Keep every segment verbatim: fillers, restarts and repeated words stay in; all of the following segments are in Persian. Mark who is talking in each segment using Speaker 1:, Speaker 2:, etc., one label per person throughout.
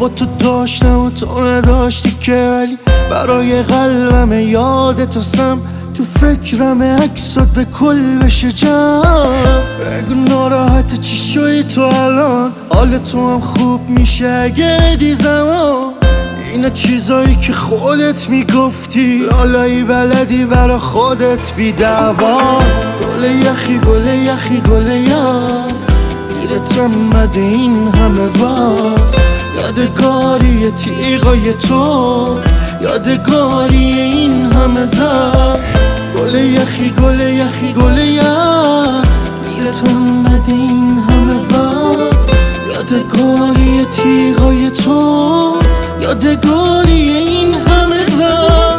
Speaker 1: با تو داشتم و تو نداشتی که، ولی برای قلبم یاد تو سم تو فکرم عکسات به کل بشه جمع. بگو ناراحت چی شوی تو الان، حال تو هم خوب میشه اگه دی زمان. اینا چیزایی که خودت میگفتی، لالایی بلدی برا خودت بی دعوا. گل یخی گل یخی گل یخ میرت امده این همه وقت، یادگاری تیغای تو، یادگاری این همه زخم. گل یخی گل یخی گل یخ میرت امده این همه وقت، یادگاری تیغای تو، یادگاری این همه زخم.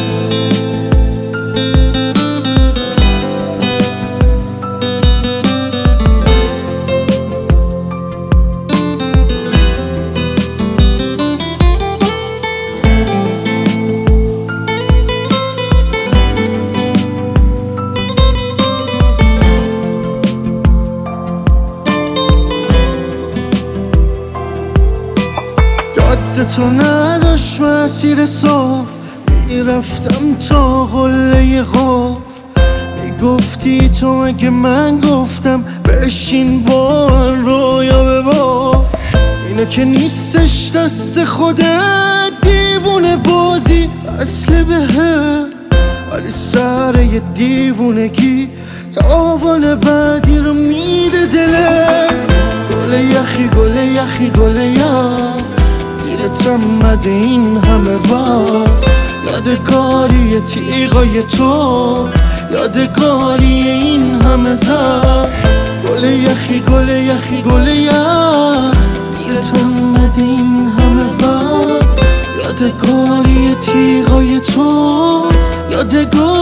Speaker 1: تو نداشت مسیر صاف، میرفتم تا قله قاف. میگفتی تو اگه من گفتم بشین با من رویا بباف. اینا که نیستش دست خودت، دیوونه بازی اصل بهه، ولی سر یه دیوونگی تاوان بعدی رو میده دله. گل یخی گل یخی گل یخ میرت امده این همه وقت، یادگاری تیغای تو، یادگاری این همه زخم. گل یخی گل یخی گل یخ میرت امده این همه وقت، یادگاری تیغای تو، یادگاری